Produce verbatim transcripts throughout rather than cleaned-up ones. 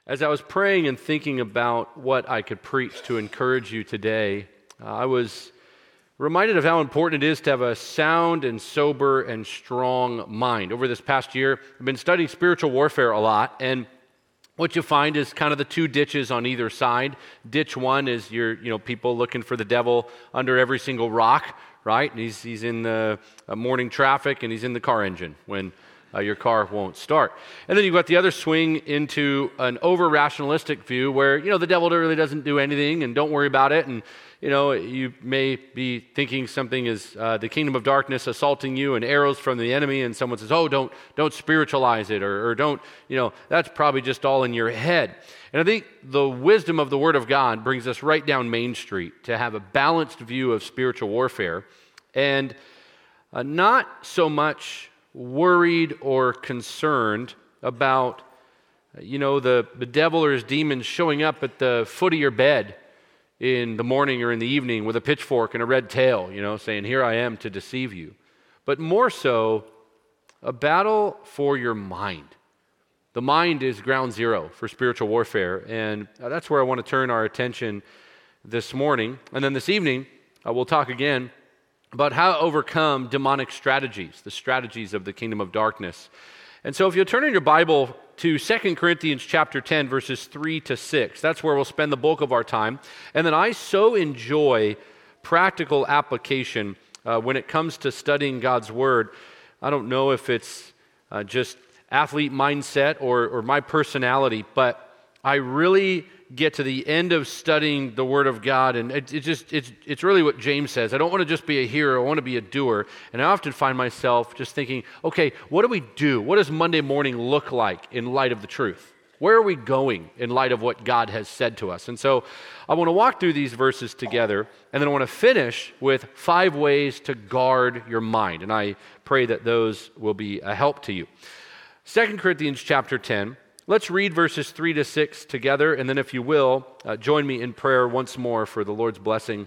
As I was praying and thinking about what I could preach to encourage you today, uh, I was reminded of how important it is to have a sound and sober and strong mind. Over this past year, I've been studying spiritual warfare a lot, and what you find is kind of the two ditches on either side. Ditch one is your, you know, people looking for the devil under every single rock, right? And he's he's in the uh, morning traffic, and he's in the car engine when Uh, your car won't start. And then you've got the other swing into an over-rationalistic view where, you know, the devil really doesn't do anything and don't worry about it. And, you know, you may be thinking something is uh, the kingdom of darkness assaulting you and arrows from the enemy, and someone says, oh, don't don't spiritualize it, or, or don't, you know, that's probably just all in your head. And I think the wisdom of the Word of God brings us right down Main Street to have a balanced view of spiritual warfare and uh, not so much worried or concerned about, you know, the, the devil or his demons showing up at the foot of your bed in the morning or in the evening with a pitchfork and a red tail, you know, saying, here I am to deceive you. But more so, a battle for your mind. The mind is ground zero for spiritual warfare, and that's where I want to turn our attention this morning. And then this evening, uh, we'll talk again about how to overcome demonic strategies, the strategies of the kingdom of darkness. And so if you'll turn in your Bible to Second Corinthians chapter ten, verses three to six, that's where we'll spend the bulk of our time. And then I so enjoy practical application uh, when it comes to studying God's Word. I don't know if it's uh, just athlete mindset or, or my personality, but I really get to the end of studying the Word of God, and it, it just it's it's really what James says. I don't want to just be a hearer, I want to be a doer. And I often find myself just thinking, okay, what do we do? What does Monday morning look like in light of the truth? Where are we going in light of what God has said to us? And so I want to walk through these verses together, and then I want to finish with five ways to guard your mind. And I pray that those will be a help to you. Second Corinthians chapter ten. Let's read verses three to six together, and then if you will, uh, join me in prayer once more for the Lord's blessing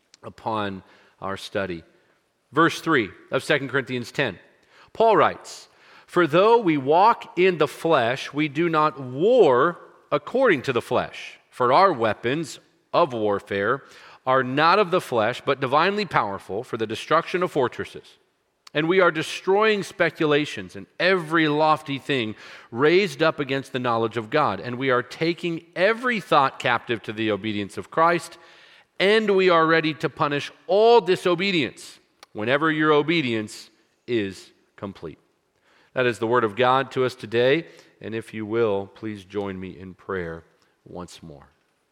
upon our study. Verse three of Second Corinthians ten. Paul writes, "For though we walk in the flesh, we do not war according to the flesh. For our weapons of warfare are not of the flesh, but divinely powerful for the destruction of fortresses. And we are destroying speculations and every lofty thing raised up against the knowledge of God. And we are taking every thought captive to the obedience of Christ. And we are ready to punish all disobedience whenever your obedience is complete." That is the word of God to us today. And if you will, please join me in prayer once more.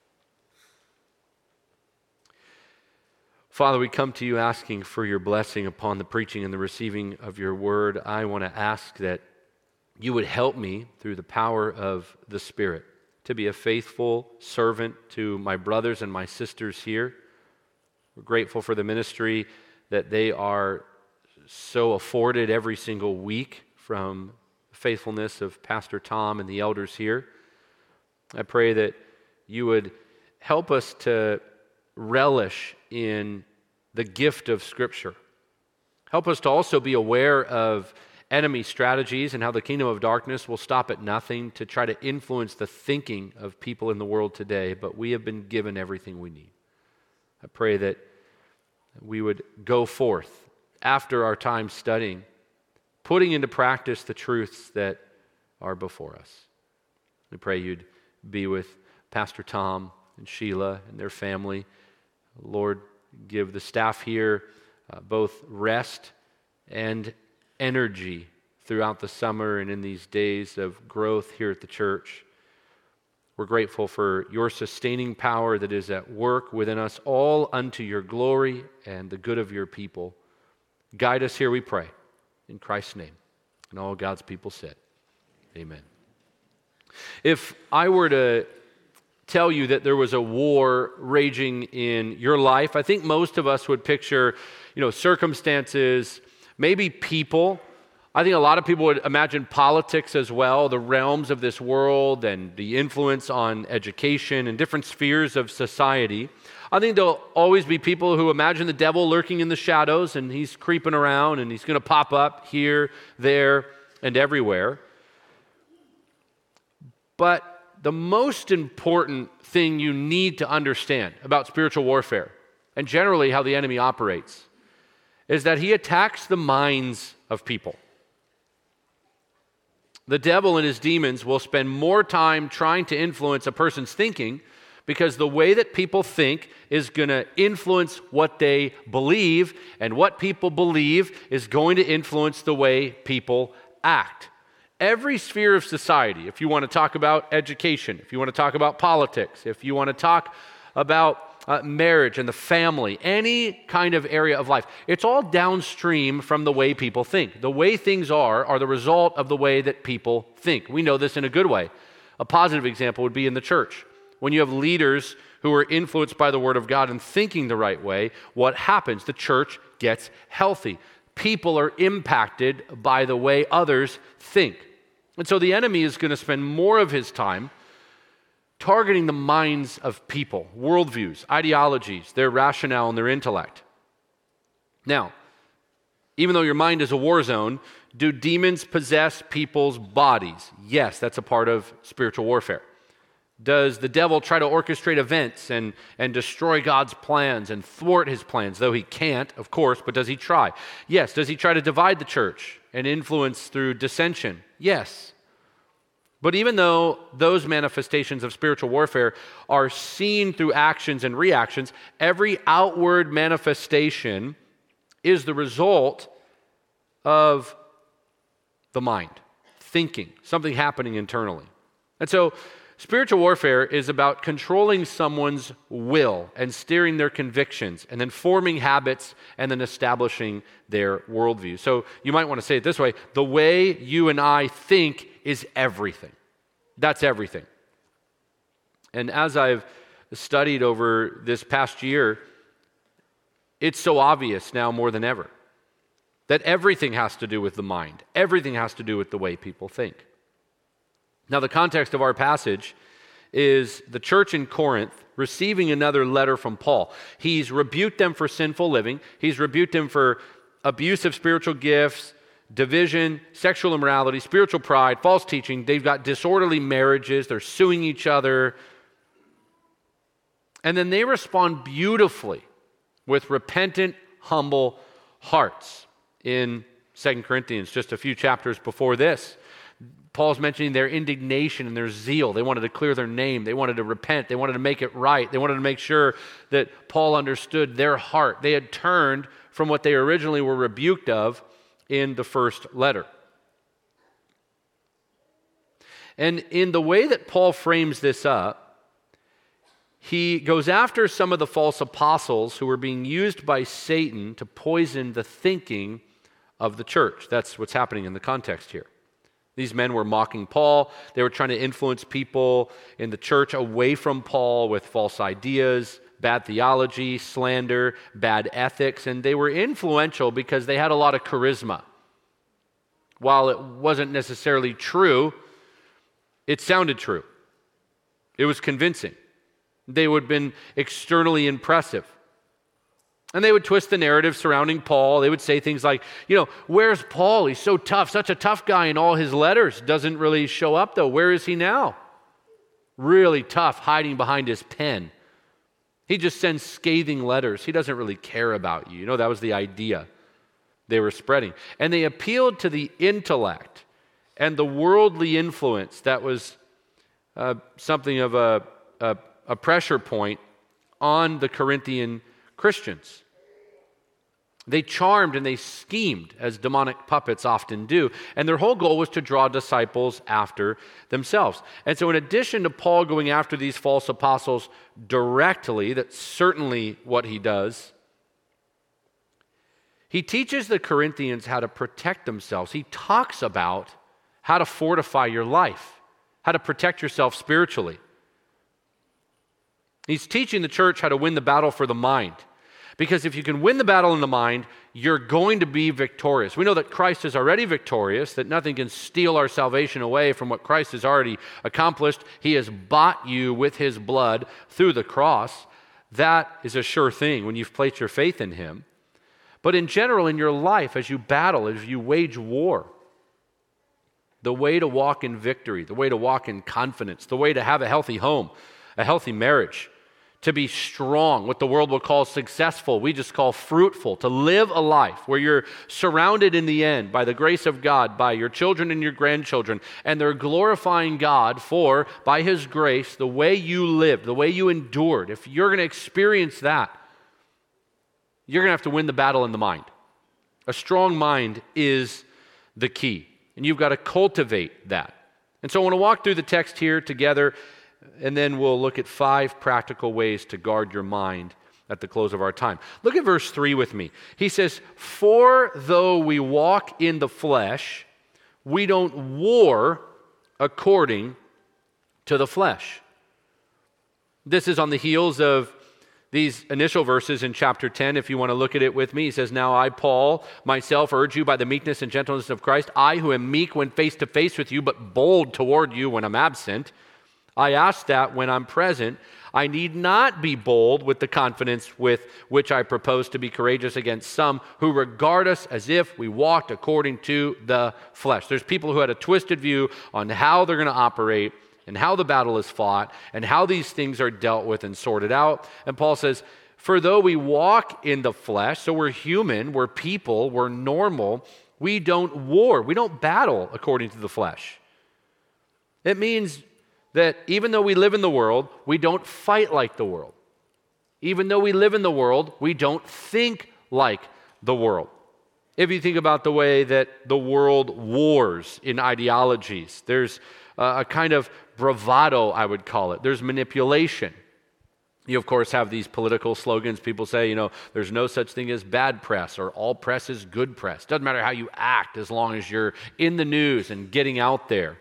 Father, we come to you asking for your blessing upon the preaching and the receiving of your word. I want to ask that you would help me through the power of the Spirit to be a faithful servant to my brothers and my sisters here. We're grateful for the ministry that they are so afforded every single week from the faithfulness of Pastor Tom and the elders here. I pray that you would help us to relish in the gift of Scripture. Help us to also be aware of enemy strategies and how the kingdom of darkness will stop at nothing to try to influence the thinking of people in the world today, but we have been given everything we need. I pray that we would go forth after our time studying, putting into practice the truths that are before us. We pray you'd be with Pastor Tom and Sheila and their family. Lord, give the staff here uh, both rest and energy throughout the summer and in these days of growth here at the church. We're grateful for your sustaining power that is at work within us, all unto your glory and the good of your people. Guide us here, we pray, in Christ's name. And all God's people said, amen. If I were to tell you that there was a war raging in your life, I think most of us would picture, you know, circumstances, maybe people. I think a lot of people would imagine politics as well, the realms of this world and the influence on education and different spheres of society. I think there'll always be people who imagine the devil lurking in the shadows and he's creeping around and he's going to pop up here, there, and everywhere. But the most important thing you need to understand about spiritual warfare and generally how the enemy operates is that he attacks the minds of people. The devil and his demons will spend more time trying to influence a person's thinking because the way that people think is going to influence what they believe, and what people believe is going to influence the way people act. Every sphere of society, if you want to talk about education, if you want to talk about politics, if you want to talk about uh, marriage and the family, any kind of area of life, it's all downstream from the way people think. The way things are are the result of the way that people think. We know this in a good way. A positive example would be in the church. When you have leaders who are influenced by the Word of God and thinking the right way, what happens? The church gets healthy. People are impacted by the way others think. And so the enemy is going to spend more of his time targeting the minds of people, worldviews, ideologies, their rationale, and their intellect. Now, even though your mind is a war zone, do demons possess people's bodies? Yes, that's a part of spiritual warfare. Does the devil try to orchestrate events and, and destroy God's plans and thwart his plans? Though he can't, of course, but does he try? Yes. Does he try to divide the church and influence through dissension? Yes. But even though those manifestations of spiritual warfare are seen through actions and reactions, every outward manifestation is the result of the mind, thinking, something happening internally. And so spiritual warfare is about controlling someone's will and steering their convictions and then forming habits and then establishing their worldview. So you might want to say it this way: the way you and I think is everything. That's everything. And as I've studied over this past year, it's so obvious now more than ever that everything has to do with the mind. Everything has to do with the way people think. Now, the context of our passage is the church in Corinth receiving another letter from Paul. He's rebuked them for sinful living. He's rebuked them for abuse of spiritual gifts, division, sexual immorality, spiritual pride, false teaching. They've got disorderly marriages. They're suing each other. And then they respond beautifully with repentant, humble hearts in Second Corinthians, just a few chapters before this. Paul's mentioning their indignation and their zeal. They wanted to clear their name. They wanted to repent. They wanted to make it right. They wanted to make sure that Paul understood their heart. They had turned from what they originally were rebuked of in the first letter. And in the way that Paul frames this up, he goes after some of the false apostles who were being used by Satan to poison the thinking of the church. That's what's happening in the context here. These men were mocking Paul. They were trying to influence people in the church away from Paul with false ideas, bad theology, slander, bad ethics, and they were influential because they had a lot of charisma. While it wasn't necessarily true, it sounded true. It was convincing. They would have been externally impressive. And they would twist the narrative surrounding Paul. They would say things like, you know, where's Paul? He's so tough, such a tough guy in all his letters. Doesn't really show up though. Where is he now? Really tough, hiding behind his pen. He just sends scathing letters. He doesn't really care about you. You know, that was the idea they were spreading. And they appealed to the intellect and the worldly influence that was uh, something of a, a, a pressure point on the Corinthian Christians. They charmed and they schemed, as demonic puppets often do, and their whole goal was to draw disciples after themselves. And so in addition to Paul going after these false apostles directly, that's certainly what he does, he teaches the Corinthians how to protect themselves. He talks about how to fortify your life, how to protect yourself spiritually. He's teaching the church how to win the battle for the mind. Because if you can win the battle in the mind, you're going to be victorious. We know that Christ is already victorious, that nothing can steal our salvation away from what Christ has already accomplished. He has bought you with his blood through the cross. That is a sure thing when you've placed your faith in him. But in general, in your life, as you battle, as you wage war, the way to walk in victory, the way to walk in confidence, the way to have a healthy home, a healthy marriage, to be strong, what the world will call successful, we just call fruitful, to live a life where you're surrounded in the end by the grace of God, by your children and your grandchildren, and they're glorifying God for, by His grace, the way you lived, the way you endured. If you're going to experience that, you're going to have to win the battle in the mind. A strong mind is the key, and you've got to cultivate that. And so I want to walk through the text here together, and then we'll look at five practical ways to guard your mind at the close of our time. Look at verse three with me. He says, "For though we walk in the flesh, we don't war according to the flesh." This is on the heels of these initial verses in chapter ten. If you want to look at it with me, he says, "Now I, Paul, myself urge you by the meekness and gentleness of Christ, I who am meek when face to face with you, but bold toward you when I'm absent. I ask that when I'm present, I need not be bold with the confidence with which I propose to be courageous against some who regard us as if we walked according to the flesh." There's people who had a twisted view on how they're going to operate and how the battle is fought and how these things are dealt with and sorted out. And Paul says, "For though we walk in the flesh," so we're human, we're people, we're normal, we don't war, we don't battle according to the flesh. It means that even though we live in the world, we don't fight like the world. Even though we live in the world, we don't think like the world. If you think about the way that the world wars in ideologies, there's a kind of bravado, I would call it. There's manipulation. You, of course, have these political slogans. People say, you know, there's no such thing as bad press, or all press is good press. Doesn't matter how you act as long as you're in the news and getting out there.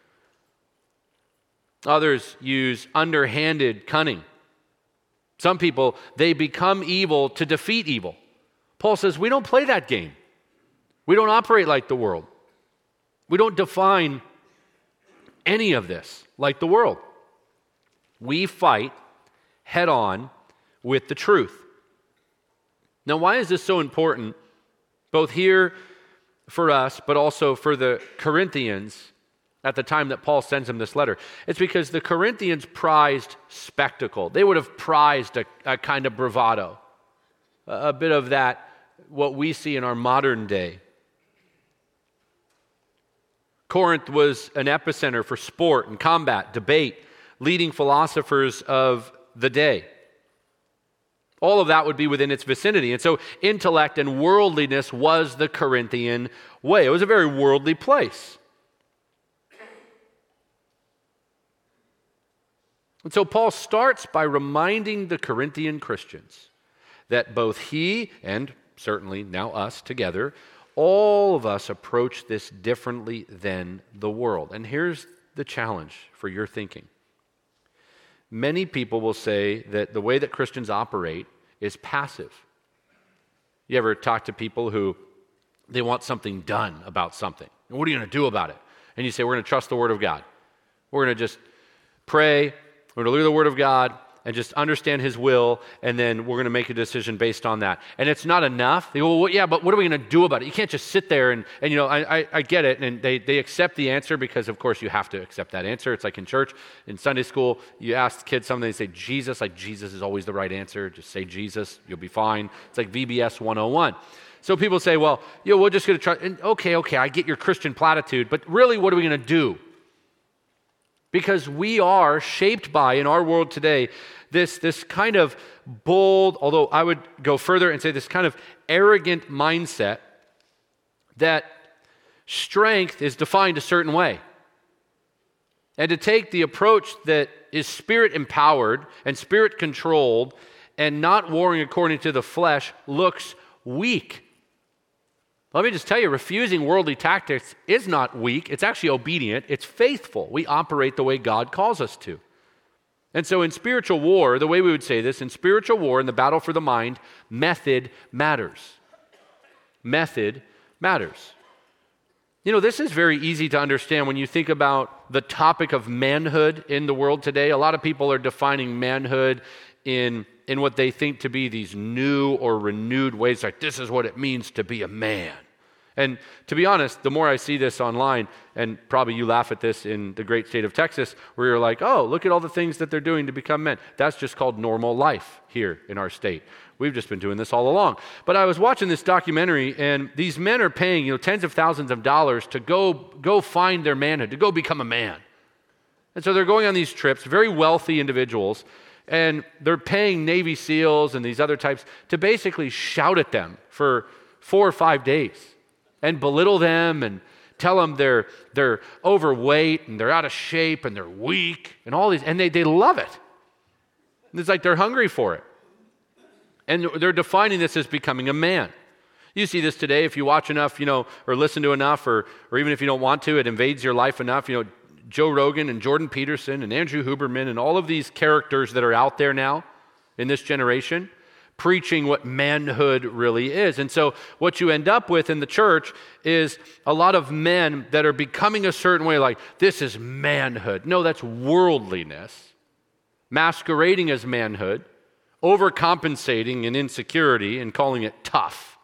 Others use underhanded cunning. Some people, they become evil to defeat evil. Paul says, we don't play that game. We don't operate like the world. We don't define any of this like the world. We fight head on with the truth. Now, why is this so important, both here for us, but also for the Corinthians at the time that Paul sends them this letter? It's because the Corinthians prized spectacle. They would have prized a, a kind of bravado, a, a bit of that, what we see in our modern day. Corinth was an epicenter for sport and combat, debate, leading philosophers of the day. All of that would be within its vicinity. And so intellect and worldliness was the Corinthian way. It was a very worldly place. And so Paul starts by reminding the Corinthian Christians that both he and certainly now us together, all of us approach this differently than the world. And here's the challenge for your thinking. Many people will say that the way that Christians operate is passive. You ever talk to people who they want something done about something? And what are you going to do about it? And you say, we're going to trust the Word of God. We're going to just pray. We're going to look at the Word of God and just understand His will, and then we're going to make a decision based on that. And it's not enough. They go, well, yeah, but what are we going to do about it? You can't just sit there and, and you know, I, I, I get it. And they, they accept the answer because, of course, you have to accept that answer. It's like in church, in Sunday school, you ask kids something, they say Jesus, like Jesus is always the right answer. Just say Jesus, you'll be fine. It's like V B S one oh one. So people say, well, you know, we're just going to try. And okay, okay, I get your Christian platitude, but really, what are we going to do? Because we are shaped by, in our world today, this, this kind of bold, although I would go further and say this kind of arrogant mindset that strength is defined a certain way. And to take the approach that is spirit-empowered and spirit-controlled and not warring according to the flesh looks weak. Let me just tell you, refusing worldly tactics is not weak. It's actually obedient. It's faithful. We operate the way God calls us to. And so in spiritual war, the way we would say this, in spiritual war, in the battle for the mind, method matters. Method matters. You know, this is very easy to understand when you think about the topic of manhood in the world today. A lot of people are defining manhood in, in what they think to be these new or renewed ways, like this is what it means to be a man. And to be honest, the more I see this online, and probably you laugh at this in the great state of Texas, where you're like, oh, look at all the things that they're doing to become men. That's just called normal life here in our state. We've just been doing this all along. But I was watching this documentary, and these men are paying, you know, tens of thousands of dollars to go, go find their manhood, to go become a man. And so they're going on these trips, very wealthy individuals, and they're paying Navy SEALs and these other types to basically shout at them for four or five days. And belittle them and tell them they're they're overweight and they're out of shape and they're weak and all these, and they, they love it. It's like they're hungry for it. And they're defining this as becoming a man. You see this today if you watch enough, you know, or listen to enough, or or even if you don't want to, it invades your life enough. You know, Joe Rogan and Jordan Peterson and Andrew Huberman and all of these characters that are out there now in this generation, preaching what manhood really is. And so what you end up with in the church is a lot of men that are becoming a certain way, like, this is manhood. No, that's worldliness, masquerading as manhood, overcompensating in insecurity and calling it tough.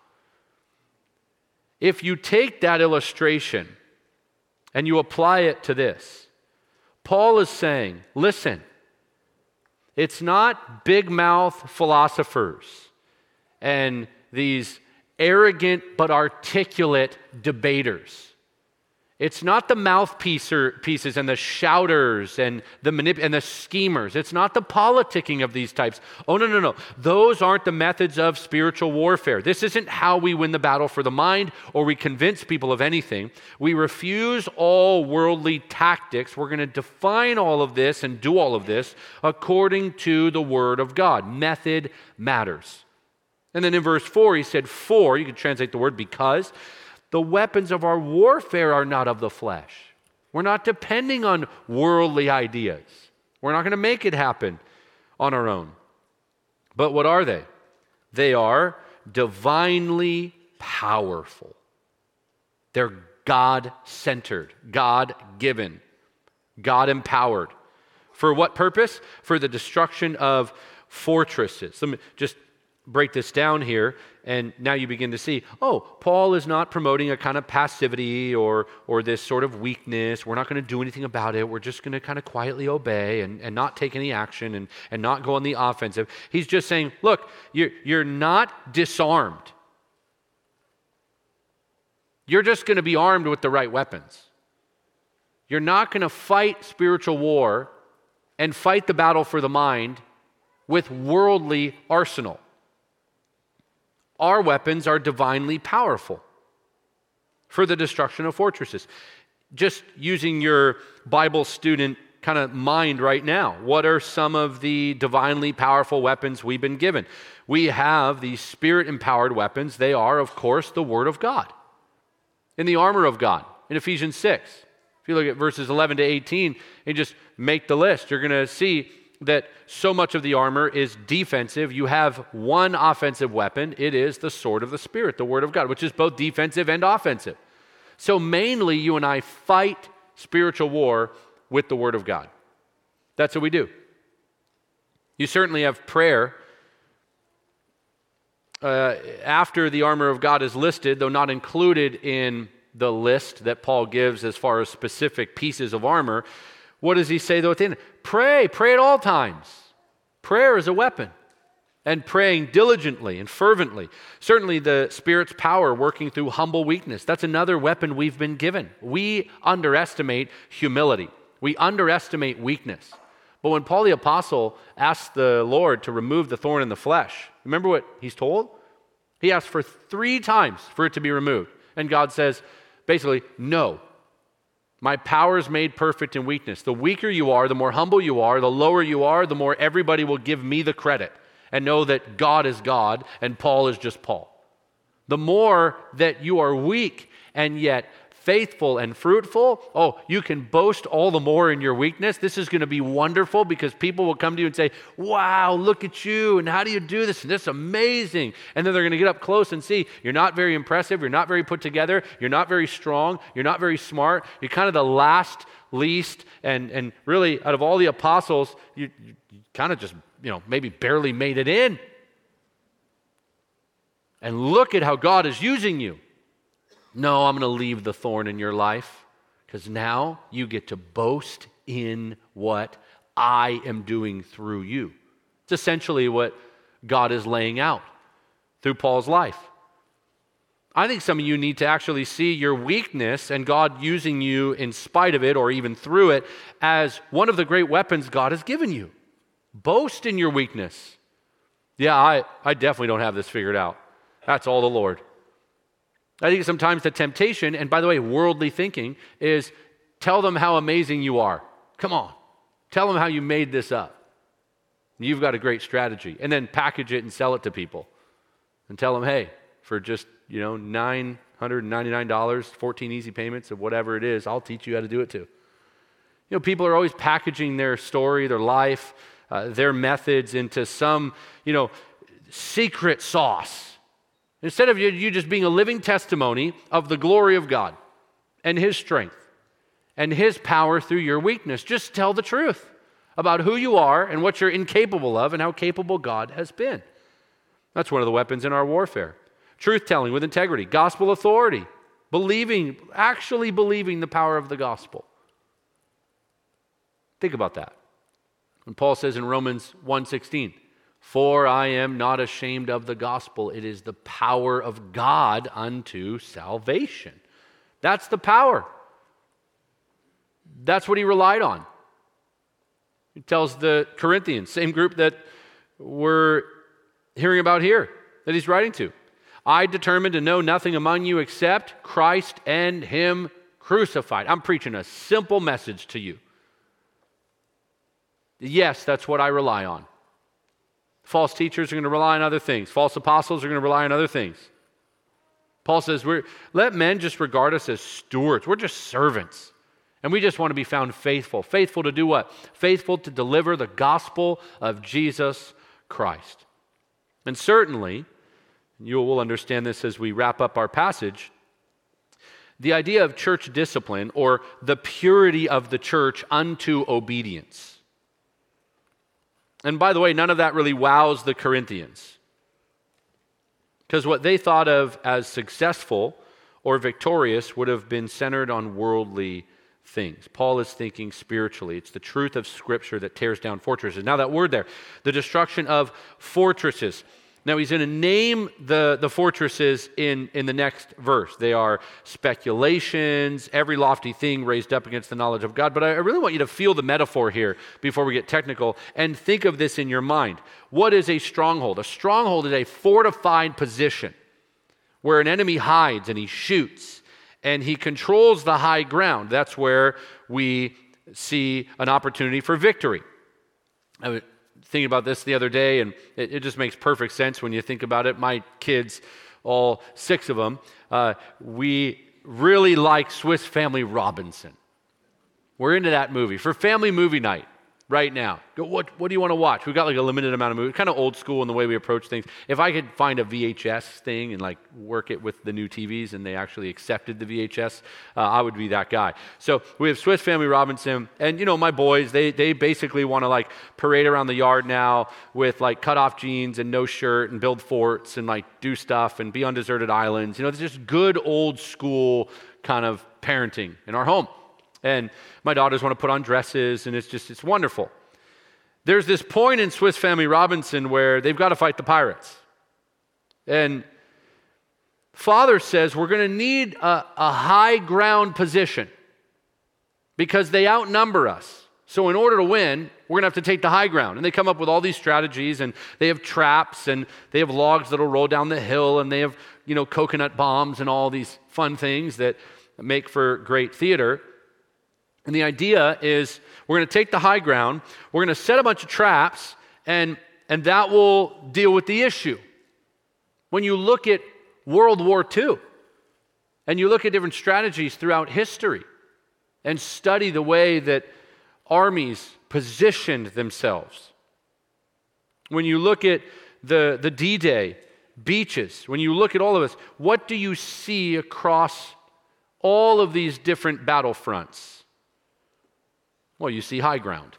If you take that illustration and you apply it to this, Paul is saying, listen, it's not big mouth philosophers and these arrogant but articulate debaters. It's not the mouthpieces and the shouters and the manip- and the schemers. It's not the politicking of these types. Oh, no, no, no. Those aren't the methods of spiritual warfare. This isn't how we win the battle for the mind or we convince people of anything. We refuse all worldly tactics. We're going to define all of this and do all of this according to the Word of God. Method matters. And then in verse four, he said, for, you can translate the word because, the weapons of our warfare are not of the flesh. We're not depending on worldly ideas. We're not going to make it happen on our own. But what are they? They are divinely powerful. They're God-centered, God-given, God-empowered. For what purpose? For the destruction of fortresses. Let me just break this down here, and now you begin to see, oh, Paul is not promoting a kind of passivity or or this sort of weakness. We're not going to do anything about it. We're just going to kind of quietly obey and, and not take any action and, and not go on the offensive. He's just saying, look, you're, you're not disarmed. You're just going to be armed with the right weapons. You're not going to fight spiritual war and fight the battle for the mind with worldly arsenal. Our weapons are divinely powerful for the destruction of fortresses. Just using your Bible student kind of mind right now, what are some of the divinely powerful weapons we've been given? We have these Spirit-empowered weapons. They are, of course, the Word of God. In the armor of God, in Ephesians six, if you look at verses eleven to eighteen and just make the list, you're going to see that so much of the armor is defensive. You have one offensive weapon. It is the sword of the Spirit, the Word of God, which is both defensive and offensive. So mainly you and I fight spiritual war with the Word of God. That's what we do. You certainly have prayer. Uh, after the armor of God is listed, though not included in the list that Paul gives as far as specific pieces of armor, what does he say though at the end? Pray, pray at all times. Prayer is a weapon. And praying diligently and fervently. Certainly the Spirit's power working through humble weakness. That's another weapon we've been given. We underestimate humility. We underestimate weakness. But when Paul the Apostle asked the Lord to remove the thorn in the flesh, remember what he's told? He asked for three times for it to be removed. And God says, basically, no. My power is made perfect in weakness. The weaker you are, the more humble you are, the lower you are, the more everybody will give me the credit and know that God is God and Paul is just Paul. The more that you are weak and yet faithful and fruitful, oh, you can boast all the more in your weakness. This is going to be wonderful because people will come to you and say, wow, look at you, and how do you do this? And this is amazing. And then they're going to get up close and see you're not very impressive, you're not very put together, you're not very strong, you're not very smart, you're kind of the last, least, and, and really out of all the apostles, you, you, you kind of just, you know, maybe barely made it in. And look at how God is using you. No, I'm going to leave the thorn in your life because now you get to boast in what I am doing through you. It's essentially what God is laying out through Paul's life. I think some of you need to actually see your weakness and God using you in spite of it or even through it as one of the great weapons God has given you. Boast in your weakness. Yeah, I, I definitely don't have this figured out. That's all the Lord. I think sometimes the temptation, and by the way, worldly thinking, is tell them how amazing you are. Come on. Tell them how you made this up. You've got a great strategy. And then package it and sell it to people. And tell them, hey, for just, you know, nine hundred ninety-nine dollars, fourteen easy payments of whatever it is, I'll teach you how to do it too. You know, people are always packaging their story, their life, uh, their methods into some, you know, secret sauce. Instead of you, you just being a living testimony of the glory of God and His strength and His power through your weakness. Just tell the truth about who you are and what you're incapable of and how capable God has been. That's one of the weapons in our warfare. Truth-telling with integrity, gospel authority, believing, actually believing the power of the gospel. Think about that. When Paul says in Romans one sixteen, for I am not ashamed of the gospel, it is the power of God unto salvation. That's the power. That's what he relied on. He tells the Corinthians, same group that we're hearing about here, that he's writing to. I determined to know nothing among you except Christ and Him crucified. I'm preaching a simple message to you. Yes, that's what I rely on. False teachers are going to rely on other things. False apostles are going to rely on other things. Paul says, we're, let men just regard us as stewards. We're just servants. And we just want to be found faithful. Faithful to do what? Faithful to deliver the gospel of Jesus Christ. And certainly, you will understand this as we wrap up our passage, the idea of church discipline or the purity of the church unto obedience. And by the way, none of that really wows the Corinthians. Because what they thought of as successful or victorious would have been centered on worldly things. Paul is thinking spiritually. It's the truth of Scripture that tears down fortresses. Now that word there, the destruction of fortresses. Now he's going to name the, the fortresses in, in the next verse. They are speculations, every lofty thing raised up against the knowledge of God. But I, I really want you to feel the metaphor here before we get technical and think of this in your mind. What is a stronghold? A stronghold is a fortified position where an enemy hides and he shoots and he controls the high ground. That's where we see an opportunity for victory. I was thinking about this the other day, and it, it just makes perfect sense when you think about it. My kids, all six of them, uh, we really like Swiss Family Robinson. We're into that movie. For family movie night right now, what, what do you want to watch? We've got like a limited amount of movies, kind of old school in the way we approach things. If I could find a V H S thing and like work it with the new T Vs and they actually accepted the V H S, uh, I would be that guy. So we have Swiss Family Robinson, and you know, my boys, they they basically want to like parade around the yard now with like cut off jeans and no shirt and build forts and like do stuff and be on deserted islands. You know, it's just good old school kind of parenting in our home. And my daughters want to put on dresses, and it's just, it's wonderful. There's this point in Swiss Family Robinson where they've got to fight the pirates. And father says, we're going to need a, a high ground position because they outnumber us. So in order to win, we're going to have to take the high ground. And they come up with all these strategies, and they have traps, and they have logs that'll roll down the hill, and they have, you know, coconut bombs and all these fun things that make for great theater. And the idea is we're going to take the high ground, we're going to set a bunch of traps, and, and that will deal with the issue. When you look at World War Two, and you look at different strategies throughout history, and study the way that armies positioned themselves. When you look at the, the D-Day beaches, when you look at all of this, what do you see across all of these different battlefronts? Well, you see high ground.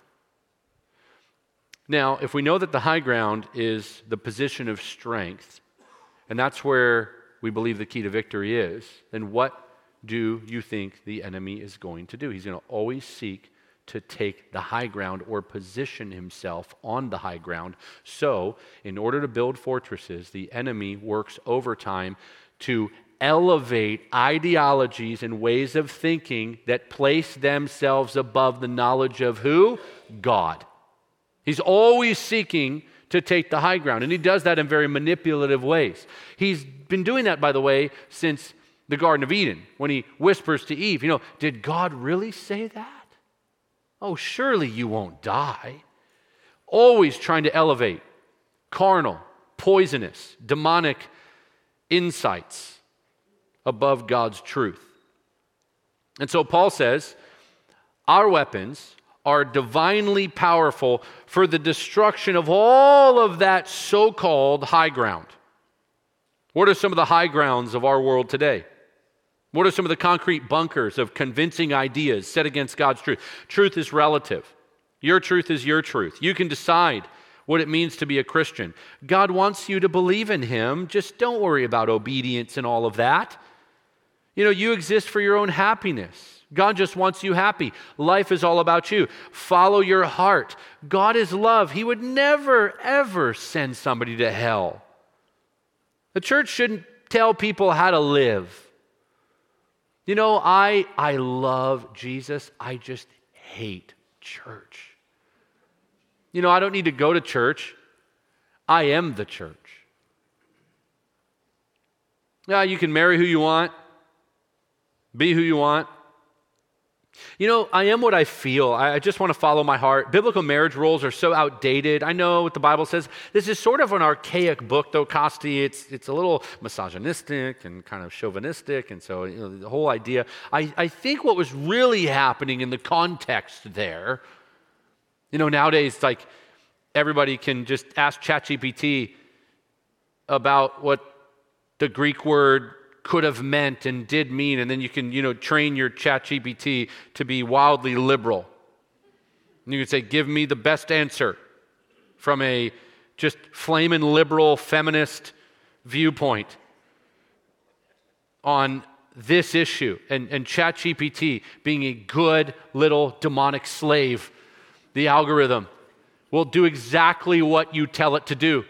Now, if we know that the high ground is the position of strength, and that's where we believe the key to victory is, then what do you think the enemy is going to do? He's going to always seek to take the high ground or position himself on the high ground. So, in order to build fortresses, the enemy works overtime to elevate ideologies and ways of thinking that place themselves above the knowledge of who? God. He's always seeking to take the high ground, and he does that in very manipulative ways. He's been doing that, by the way, since the Garden of Eden, when he whispers to Eve, you know, did God really say that? Oh, surely you won't die. Always trying to elevate carnal, poisonous, demonic insights above God's truth. And so Paul says, our weapons are divinely powerful for the destruction of all of that so-called high ground. What are some of the high grounds of our world today? What are some of the concrete bunkers of convincing ideas set against God's truth? Truth is relative. Your truth is your truth. You can decide what it means to be a Christian. God wants you to believe in Him. Just don't worry about obedience and all of that. You know, you exist for your own happiness. God just wants you happy. Life is all about you. Follow your heart. God is love. He would never, ever send somebody to hell. The church shouldn't tell people how to live. You know, I I love Jesus. I just hate church. You know, I don't need to go to church. I am the church. Yeah, you can marry who you want, be who you want. You know, I am what I feel. I just want to follow my heart. Biblical marriage roles are so outdated. I know what the Bible says. This is sort of an archaic book, though, Costi. It's it's a little misogynistic and kind of chauvinistic, and so you know, the whole idea. I, I think what was really happening in the context there, you know, nowadays, like everybody can just ask ChatGPT about what the Greek word could have meant and did mean, and then you can, you know, train your ChatGPT to be wildly liberal. And you can say, give me the best answer from a just flamin' liberal feminist viewpoint on this issue. And, and ChatGPT, being a good little demonic slave, the algorithm will do exactly what you tell it to do.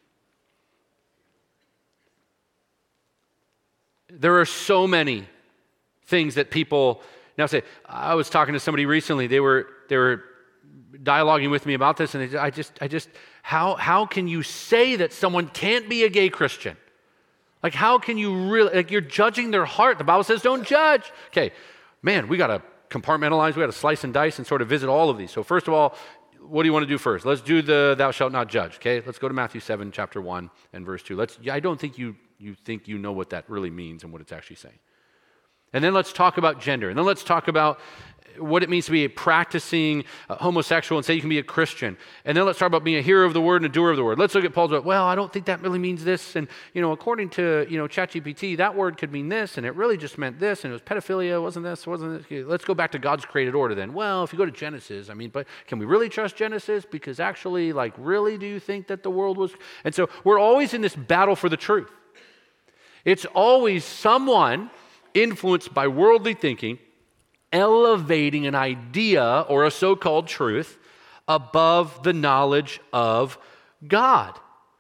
There are so many things that people now say. I was talking to somebody recently. They were they were dialoguing with me about this, and they, I just I just how how can you say that someone can't be a gay Christian? Like, how can you really, like, you're judging their heart. The Bible says don't judge. Okay, man, we got to compartmentalize. We got to slice and dice and sort of visit all of these. So first of all, what do you want to do first? Let's do the thou shalt not judge. Okay, let's go to Matthew seven, chapter one and verse two. Let's. I don't think you. you think you know what that really means and what it's actually saying. And then let's talk about gender. And then let's talk about what it means to be a practicing uh, homosexual and say you can be a Christian. And then let's talk about being a hearer of the word and a doer of the word. Let's look at Paul's word. Well, I don't think that really means this. And, you know, according to, you know, ChatGPT, that word could mean this, and it really just meant this, and it was pedophilia, wasn't this, wasn't this? Let's go back to God's created order then. Well, if you go to Genesis, I mean, but can we really trust Genesis? Because actually, like, really do you think that the world was? And so we're always in this battle for the truth. It's always someone influenced by worldly thinking, elevating an idea or a so-called truth above the knowledge of God.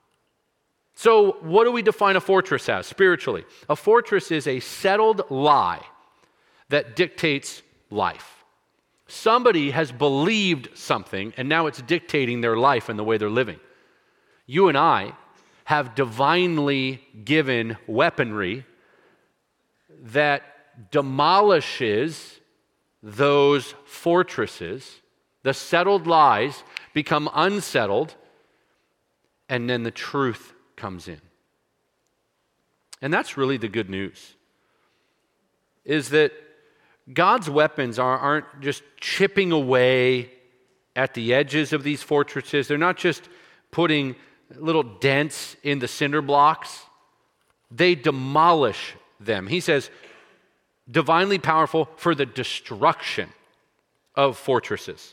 So what do we define a fortress as spiritually? A fortress is a settled lie that dictates life. Somebody has believed something, and now it's dictating their life and the way they're living. You and I have divinely given weaponry that demolishes those fortresses. The settled lies become unsettled, and then the truth comes in. And that's really the good news, is that God's weapons are, aren't just chipping away at the edges of these fortresses. They're not just putting little dents in the cinder blocks. They demolish them. He says, divinely powerful for the destruction of fortresses.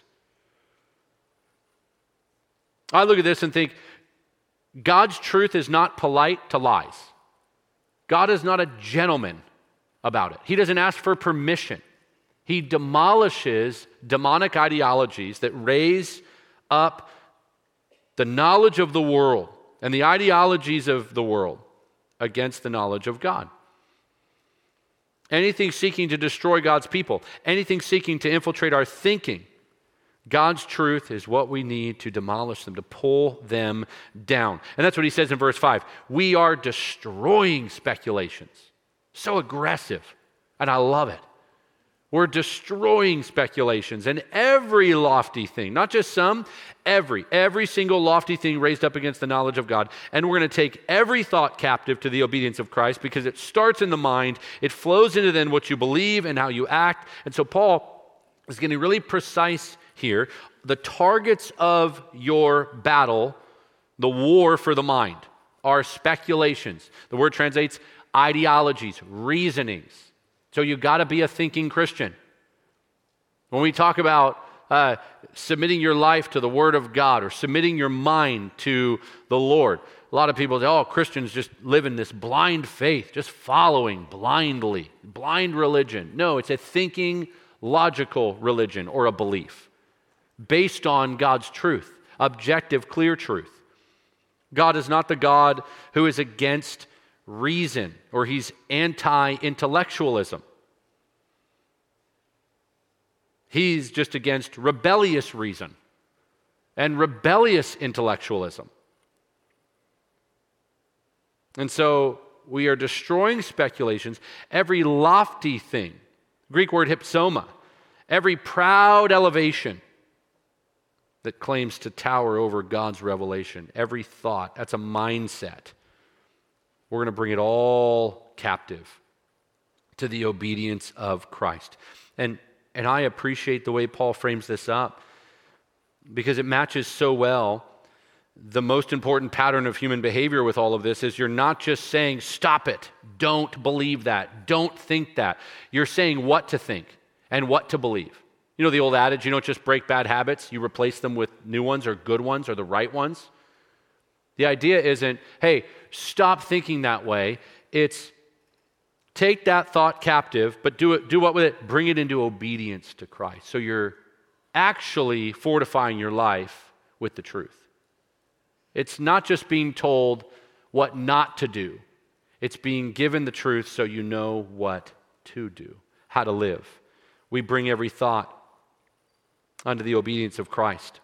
I look at this and think, God's truth is not polite to lies. God is not a gentleman about it. He doesn't ask for permission. He demolishes demonic ideologies that raise up the knowledge of the world and the ideologies of the world against the knowledge of God. Anything seeking to destroy God's people, anything seeking to infiltrate our thinking, God's truth is what we need to demolish them, to pull them down. And that's what he says in verse five. We are destroying speculations. So aggressive, and I love it. We're destroying speculations and every lofty thing, not just some, every, every single lofty thing raised up against the knowledge of God. And we're going to take every thought captive to the obedience of Christ because it starts in the mind. It flows into then what you believe and how you act. And so Paul is getting really precise here. The targets of your battle, the war for the mind, are speculations. The word translates ideologies, reasonings. So you got to be a thinking Christian. When we talk about uh, submitting your life to the Word of God or submitting your mind to the Lord, a lot of people say, oh, Christians just live in this blind faith, just following blindly, blind religion. No, it's a thinking, logical religion or a belief based on God's truth, objective, clear truth. God is not the God who is against reason, or he's anti-intellectualism. He's just against rebellious reason and rebellious intellectualism. And so we are destroying speculations, every lofty thing, Greek word hypsoma, every proud elevation that claims to tower over God's revelation, every thought, that's a mindset. We're going to bring it all captive to the obedience of Christ. And, and I appreciate the way Paul frames this up because it matches so well. The most important pattern of human behavior with all of this is you're not just saying, stop it, don't believe that, don't think that. You're saying what to think and what to believe. You know the old adage, you don't just break bad habits, you replace them with new ones or good ones or the right ones. The idea isn't, hey, stop thinking that way. It's take that thought captive, but do it. Do what with it? Bring it into obedience to Christ. So you're actually fortifying your life with the truth. It's not just being told what not to do. It's being given the truth so you know what to do, how to live. We bring every thought under the obedience of Christ.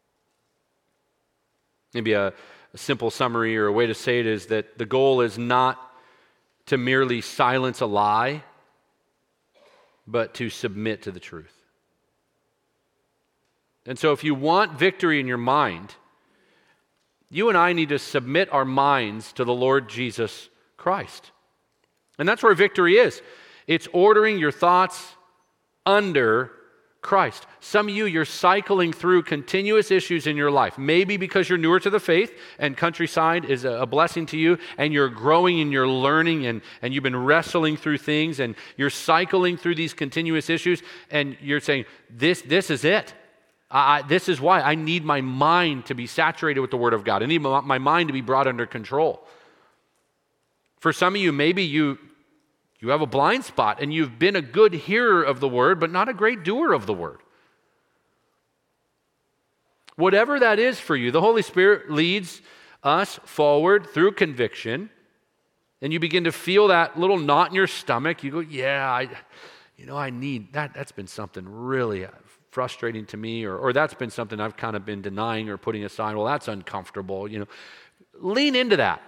Maybe a A simple summary or a way to say it is that the goal is not to merely silence a lie, but to submit to the truth. And so if you want victory in your mind, you and I need to submit our minds to the Lord Jesus Christ. And that's where victory is. It's ordering your thoughts under Christ. Some of you, you're cycling through continuous issues in your life. Maybe because you're newer to the faith and Countryside is a blessing to you and you're growing and you're learning and, and you've been wrestling through things and you're cycling through these continuous issues and you're saying, this, this is it. I, this is why I need my mind to be saturated with the Word of God. I need my, my mind to be brought under control. For some of you, maybe you You have a blind spot and you've been a good hearer of the Word, but not a great doer of the Word. Whatever that is for you, the Holy Spirit leads us forward through conviction, and you begin to feel that little knot in your stomach. You go, yeah, I, you know, I need that. That's been something really frustrating to me, or, or that's been something I've kind of been denying or putting aside. Well, that's uncomfortable. You know, lean into that.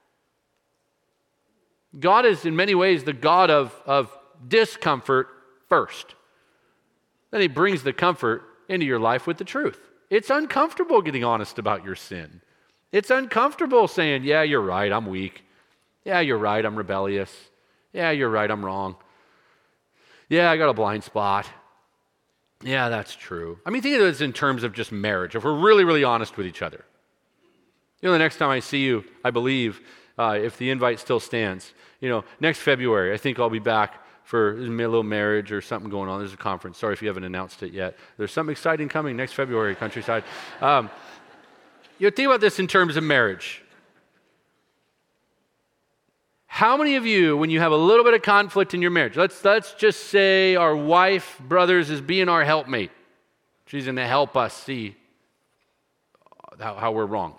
God is in many ways the God of, of discomfort first. Then he brings the comfort into your life with the truth. It's uncomfortable getting honest about your sin. It's uncomfortable saying, yeah, you're right, I'm weak. Yeah, you're right, I'm rebellious. Yeah, you're right, I'm wrong. Yeah, I got a blind spot. Yeah, that's true. I mean, think of this in terms of just marriage. If we're really, really honest with each other. You know, the next time I see you, I believe, Uh, if the invite still stands. You know, next February, I think I'll be back for a little marriage or something going on. There's a conference. Sorry if you haven't announced it yet. There's something exciting coming next February, Countryside. Um, you know, think about this in terms of marriage. How many of you, when you have a little bit of conflict in your marriage, let's, let's just say our wife, brothers, is being our helpmate. She's going to help us see how, how we're wrong.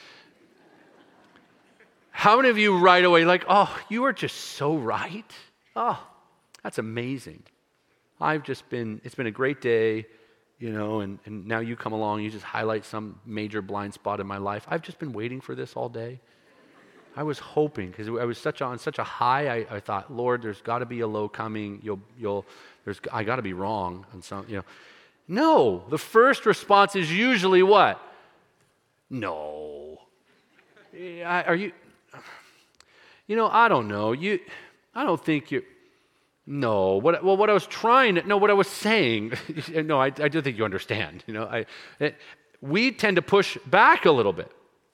How many of you right away like, oh, you are just so right? Oh, that's amazing. I've just been, it's been a great day, you know, and, and now you come along, you just highlight some major blind spot in my life. I've just been waiting for this all day. I was hoping, because I was such on such a high, I, I thought, Lord, there's got to be a low coming. You'll, you'll, there's, I got to be wrong on some, you know. No, the first response is usually what? No. Are you, you know, I don't know. You, I don't think you, no. What, well, what I was trying to, no, what I was saying, no, I, I do think you understand. You know, I, it, we tend to push back a little bit.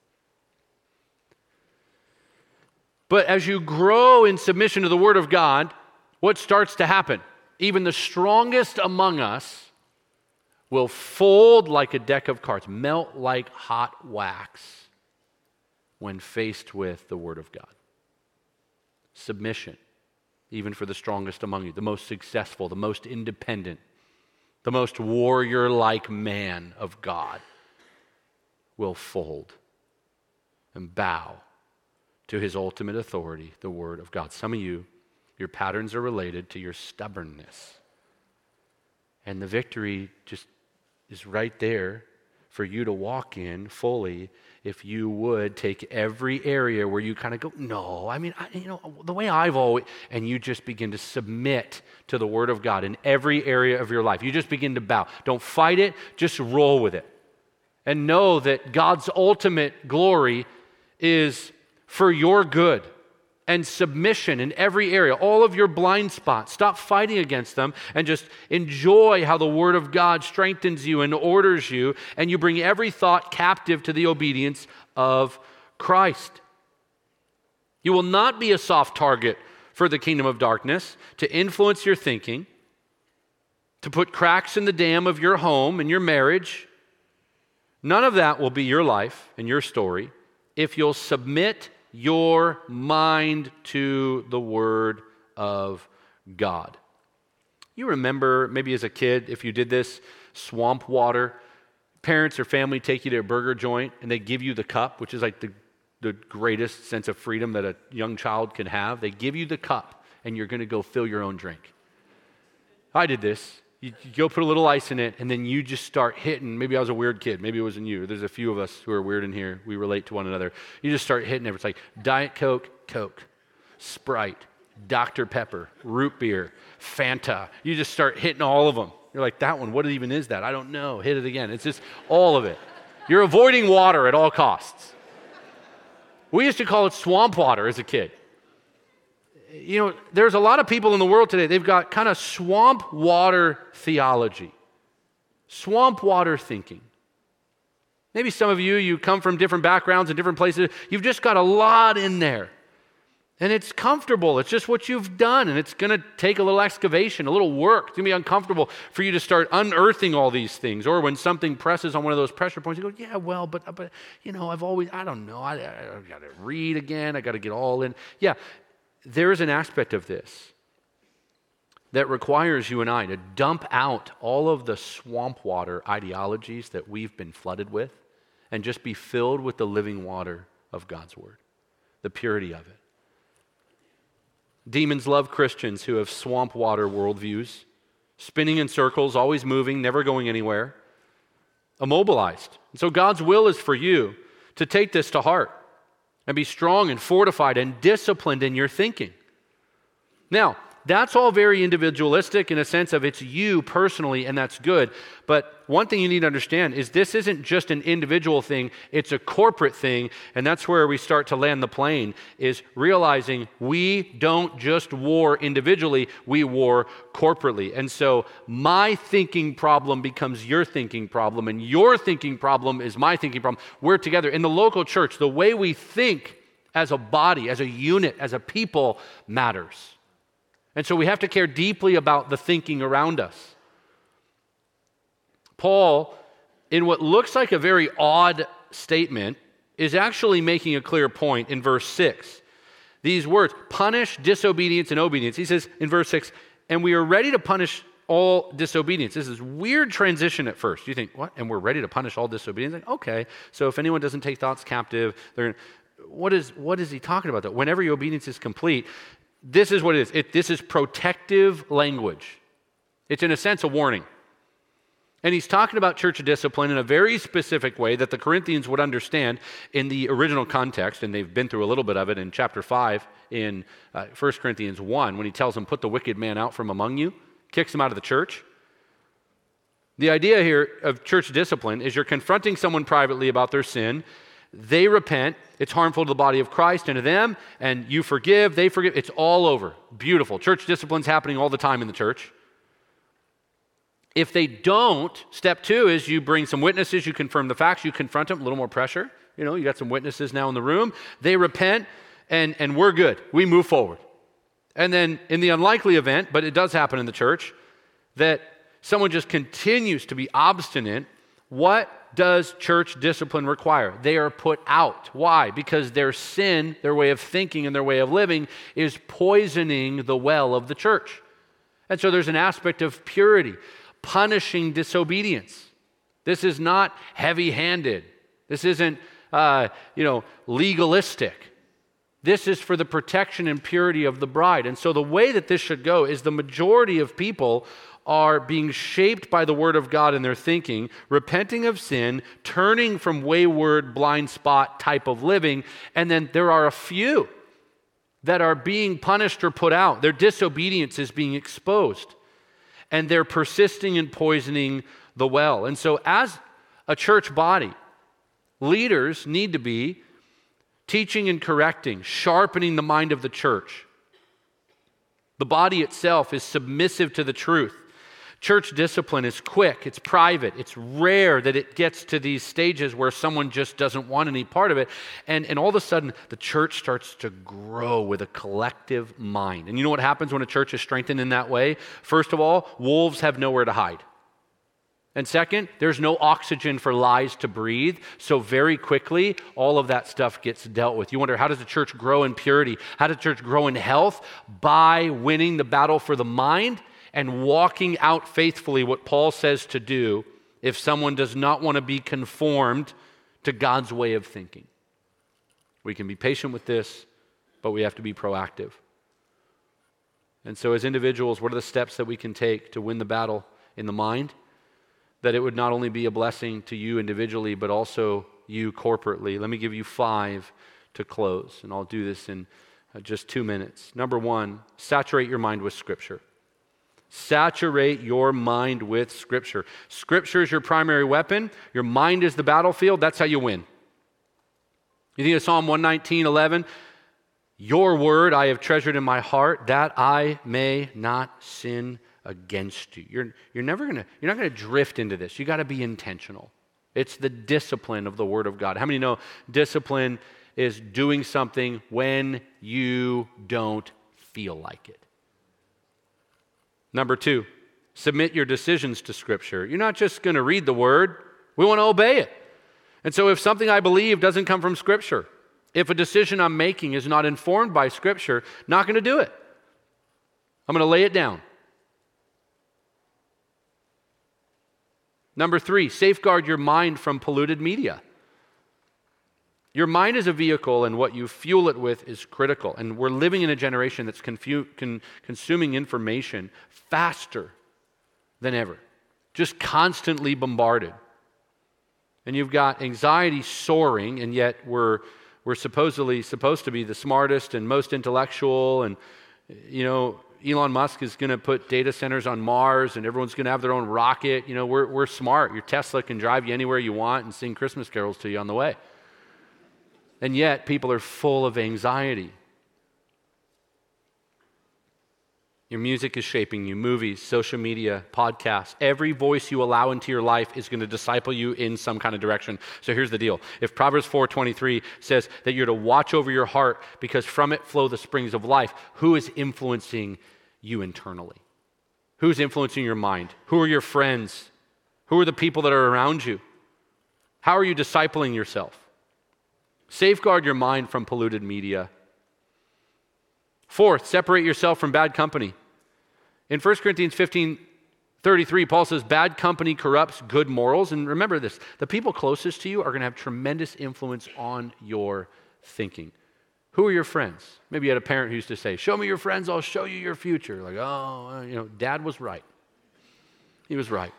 But as you grow in submission to the Word of God, what starts to happen? Even the strongest among us will fold like a deck of cards, melt like hot wax when faced with the Word of God. Submission, even for the strongest among you, the most successful, the most independent, the most warrior-like man of God will fold and bow to his ultimate authority, the Word of God. Some of you, your patterns are related to your stubbornness. And the victory just is right there for you to walk in fully if you would take every area where you kind of go, no, I mean, I, you know, the way I've always, and you just begin to submit to the Word of God in every area of your life. You just begin to bow. Don't fight it, just roll with it. And know that God's ultimate glory is for your good and submission in every area, all of your blind spots. Stop fighting against them and just enjoy how the Word of God strengthens you and orders you, and you bring every thought captive to the obedience of Christ. You will not be a soft target for the kingdom of darkness to influence your thinking, to put cracks in the dam of your home and your marriage. None of that will be your life and your story if you'll submit your mind to the Word of God. You remember, maybe as a kid, if you did this, swamp water. Parents or family take you to a burger joint and they give you the cup, which is like the, the greatest sense of freedom that a young child can have. They give you the cup and you're going to go fill your own drink. I did this. You, you go put a little ice in it, and then you just start hitting. Maybe I was a weird kid. Maybe it wasn't you. There's a few of us who are weird in here. We relate to one another. You just start hitting it. It's like Diet Coke, Coke, Sprite, Doctor Pepper, root beer, Fanta. You just start hitting all of them. You're like, that one, what even is that? I don't know. Hit it again. It's just all of it. You're avoiding water at all costs. We used to call it swamp water as a kid. You know, there's a lot of people in the world today, they've got kind of swamp water theology, swamp water thinking. Maybe some of you, you come from different backgrounds and different places. You've just got a lot in there. And it's comfortable. It's just what you've done. And it's going to take a little excavation, a little work. It's going to be uncomfortable for you to start unearthing all these things. Or when something presses on one of those pressure points, you go, yeah, well, but, but you know, I've always, I don't know. I, I, I've got to read again. I got to get all in. Yeah. There is an aspect of this that requires you and I to dump out all of the swamp water ideologies that we've been flooded with and just be filled with the living water of God's Word, the purity of it. Demons love Christians who have swamp water worldviews, spinning in circles, always moving, never going anywhere, immobilized. And so God's will is for you to take this to heart and be strong and fortified and disciplined in your thinking. Now, that's all very individualistic in a sense of it's you personally, and that's good. But one thing you need to understand is this isn't just an individual thing, it's a corporate thing, and that's where we start to land the plane, is realizing we don't just war individually, we war corporately. And so my thinking problem becomes your thinking problem, and your thinking problem is my thinking problem. We're together. In the local church, the way we think as a body, as a unit, as a people matters. And so we have to care deeply about the thinking around us. Paul, in what looks like a very odd statement, is actually making a clear point in verse six, These words, punish disobedience and obedience. He says in verse six, and we are ready to punish all disobedience. This is weird transition at first. You think, what? And we're ready to punish all disobedience? Like, okay, so if anyone doesn't take thoughts captive, they're what is what is he talking about? Though? Whenever your obedience is complete, this is what it is. It, this is protective language. It's in a sense a warning. And he's talking about church discipline in a very specific way that the Corinthians would understand in the original context, and they've been through a little bit of it in chapter five in uh, First Corinthians one, when he tells them, put the wicked man out from among you, kicks him out of the church. The idea here of church discipline is you're confronting someone privately about their sin. They repent. It's harmful to the body of Christ and to them, and you forgive, they forgive. It's all over. Beautiful. Church discipline's happening all the time in the church. If they don't, step two is you bring some witnesses, you confirm the facts, you confront them, a little more pressure. You know, you got some witnesses now in the room. They repent, and, and we're good. We move forward. And then in the unlikely event, but it does happen in the church, that someone just continues to be obstinate, what does church discipline require? They are put out. Why? Because their sin, their way of thinking and their way of living is poisoning the well of the church. And so there's an aspect of purity, punishing disobedience. This is not heavy-handed. This isn't, uh, you know, legalistic. This is for the protection and purity of the bride. And so the way that this should go is the majority of people are being shaped by the Word of God in their thinking, repenting of sin, turning from wayward, blind spot type of living, and then there are a few that are being punished or put out. Their disobedience is being exposed, and they're persisting in poisoning the well. And so as a church body, leaders need to be teaching and correcting, sharpening the mind of the church. The body itself is submissive to the truth. Church discipline is quick, it's private, it's rare that it gets to these stages where someone just doesn't want any part of it. And, and all of a sudden, the church starts to grow with a collective mind. And you know what happens when a church is strengthened in that way? First of all, wolves have nowhere to hide. And second, there's no oxygen for lies to breathe. So very quickly, all of that stuff gets dealt with. You wonder, how does the church grow in purity? How does the church grow in health? By winning the battle for the mind and walking out faithfully what Paul says to do if someone does not want to be conformed to God's way of thinking. We can be patient with this, but we have to be proactive. And so as individuals, what are the steps that we can take to win the battle in the mind? That it would not only be a blessing to you individually, but also you corporately. Let me give you five to close, and I'll do this in just two minutes. Number one, saturate your mind with Scripture. Saturate your mind with Scripture. Scripture is your primary weapon. Your mind is the battlefield. That's how you win. You think of Psalm one nineteen, eleven, your word I have treasured in my heart that I may not sin against you. You're, you're never gonna, you're not gonna drift into this. You gotta be intentional. It's the discipline of the Word of God. How many know discipline is doing something when you don't feel like it? Number two, submit your decisions to Scripture. You're not just going to read the Word. We want to obey it. And so if something I believe doesn't come from Scripture, if a decision I'm making is not informed by Scripture, not going to do it. I'm going to lay it down. Number three, safeguard your mind from polluted media. Your mind is a vehicle, and what you fuel it with is critical. And we're living in a generation that's confu- con- consuming information faster than ever, just constantly bombarded. And you've got anxiety soaring, and yet we're we're supposedly supposed to be the smartest and most intellectual. And you know, Elon Musk is going to put data centers on Mars, and everyone's going to have their own rocket. You know, we're we're smart. Your Tesla can drive you anywhere you want and sing Christmas carols to you on the way. And yet, people are full of anxiety. Your music is shaping you, movies, social media, podcasts. Every voice you allow into your life is going to disciple you in some kind of direction. So here's the deal. If Proverbs four twenty-three says that you're to watch over your heart because from it flow the springs of life, who is influencing you internally? Who's influencing your mind? Who are your friends? Who are the people that are around you? How are you discipling yourself? Safeguard your mind from polluted media. Fourth, separate yourself from bad company. In First Corinthians fifteen thirty-three, Paul says, bad company corrupts good morals. And remember this, the people closest to you are going to have tremendous influence on your thinking. Who are your friends? Maybe you had a parent who used to say, show me your friends, I'll show you your future. Like, oh, you know, dad was right. He was right.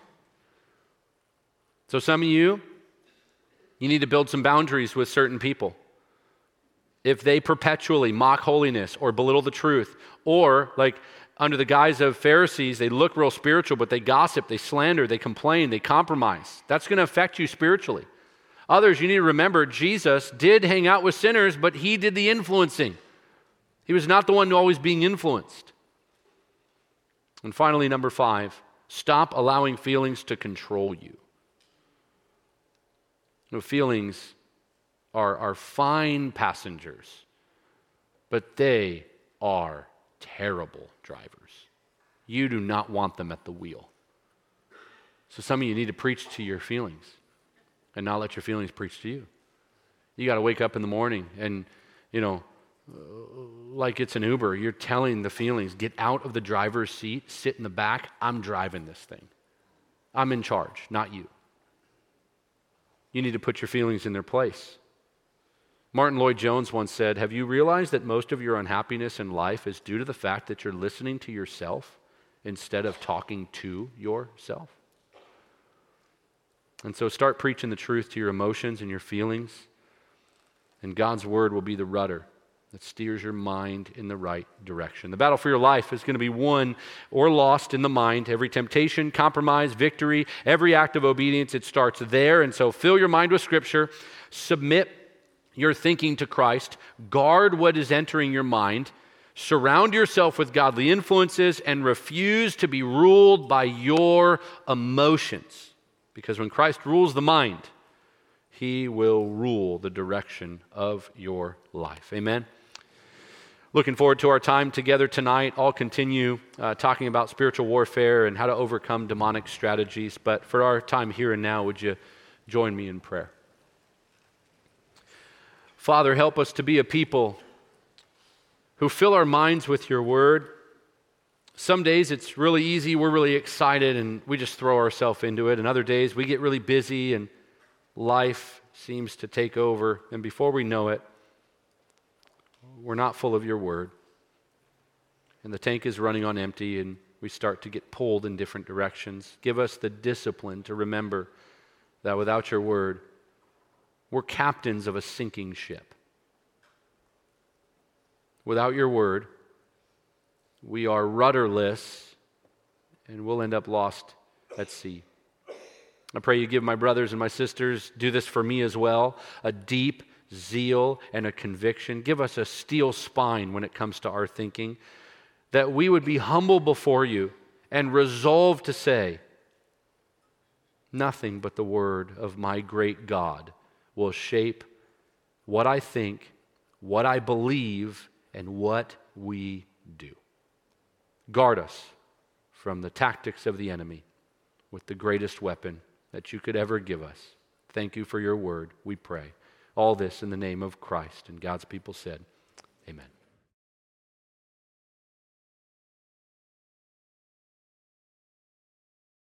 So some of you, you need to build some boundaries with certain people. If they perpetually mock holiness or belittle the truth, or like under the guise of Pharisees, they look real spiritual, but they gossip, they slander, they complain, they compromise. That's going to affect you spiritually. Others, you need to remember, Jesus did hang out with sinners, but he did the influencing. He was not the one always being influenced. And finally, number five, stop allowing feelings to control you. You know, feelings are, are fine passengers, but they are terrible drivers. You do not want them at the wheel. So some of you need to preach to your feelings and not let your feelings preach to you. You got to wake up in the morning and, you know, like it's an Uber, you're telling the feelings, get out of the driver's seat, sit in the back, I'm driving this thing. I'm in charge, not you. You need to put your feelings in their place. Martin Lloyd-Jones once said, have you realized that most of your unhappiness in life is due to the fact that you're listening to yourself instead of talking to yourself? And so start preaching the truth to your emotions and your feelings, and God's word will be the rudder that steers your mind in the right direction. The battle for your life is going to be won or lost in the mind. Every temptation, compromise, victory, every act of obedience, it starts there. And so fill your mind with Scripture, submit your thinking to Christ, guard what is entering your mind, surround yourself with godly influences, and refuse to be ruled by your emotions. Because when Christ rules the mind, he will rule the direction of your life. Amen? Looking forward to our time together tonight. I'll continue uh, talking about spiritual warfare and how to overcome demonic strategies. But for our time here and now, would you join me in prayer? Father, help us to be a people who fill our minds with your word. Some days it's really easy, we're really excited, and we just throw ourselves into it. And other days we get really busy and life seems to take over. And before we know it, we're not full of your word. And the tank is running on empty, and we start to get pulled in different directions. Give us the discipline to remember that without your word, we're captains of a sinking ship. Without your word, we are rudderless, and we'll end up lost at sea. I pray you give my brothers and my sisters, do this for me as well, a deep zeal and a conviction. Give us a steel spine when it comes to our thinking, that we would be humble before you and resolve to say, nothing but the word of my great God will shape what I think, what I believe, and what we do. Guard us from the tactics of the enemy with the greatest weapon that you could ever give us. Thank you for your word, we pray. All this in the name of Christ. And God's people said, amen.